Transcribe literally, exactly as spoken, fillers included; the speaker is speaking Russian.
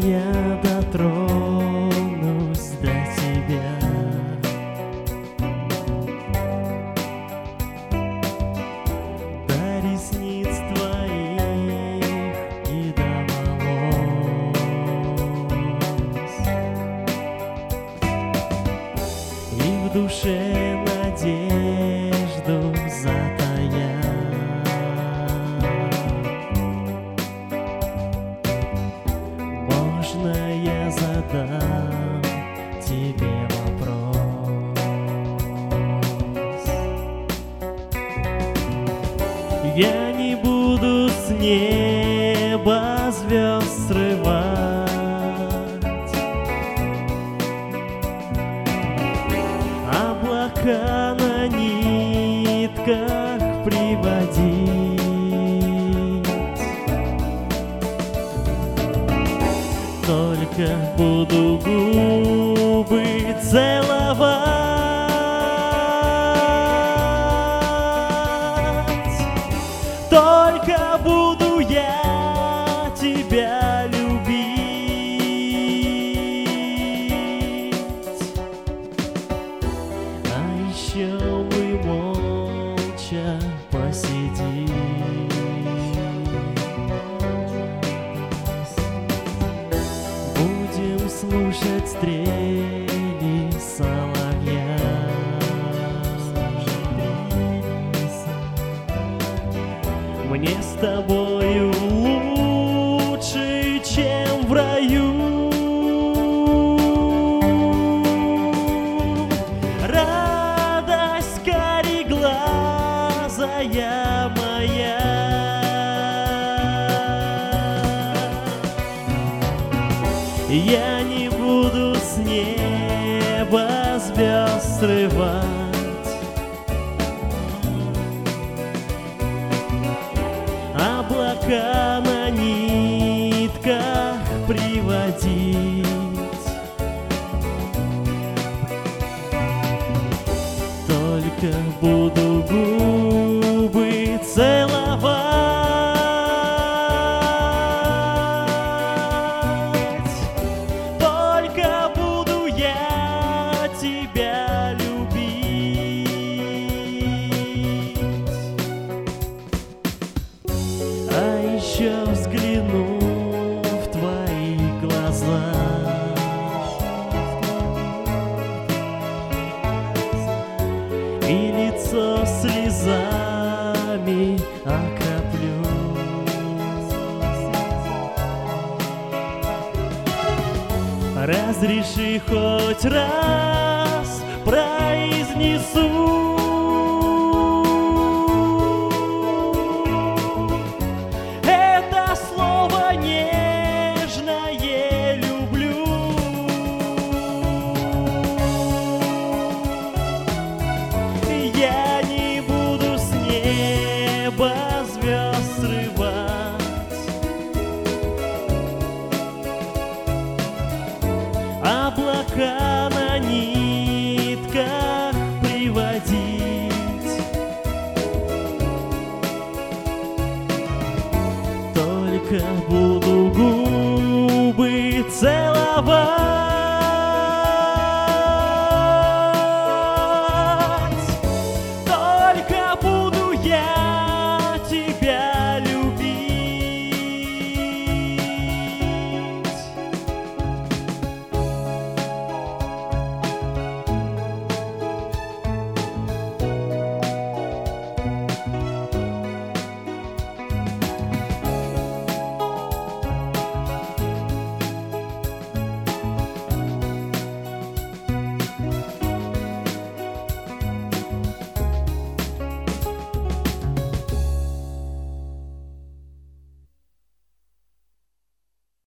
я дотронусь до тебя. До ресниц твоих и до волос. И в душе надежду затая. Можно я задам тебе вопрос? Я не буду с неба звезд срывать, облака на нитках приводить. Только буду губы целовать, только буду я тебя любить. А еще мы молча посидим, будем слушать стрели соловья. Мне с тобою лучше, чем в раю. Радость кареглазая моя, я не буду с неба звезд срывать, облака на нитках приводить. Только буду губы целовать, только буду я тебя любить. А еще взгляну в твои глаза, и лицо слезами окроплю. Разреши хоть раз произнесу это слово нежное люблю. Я не буду с неба звезд срывать, облака на нитках приводить. Только буду губы целовать,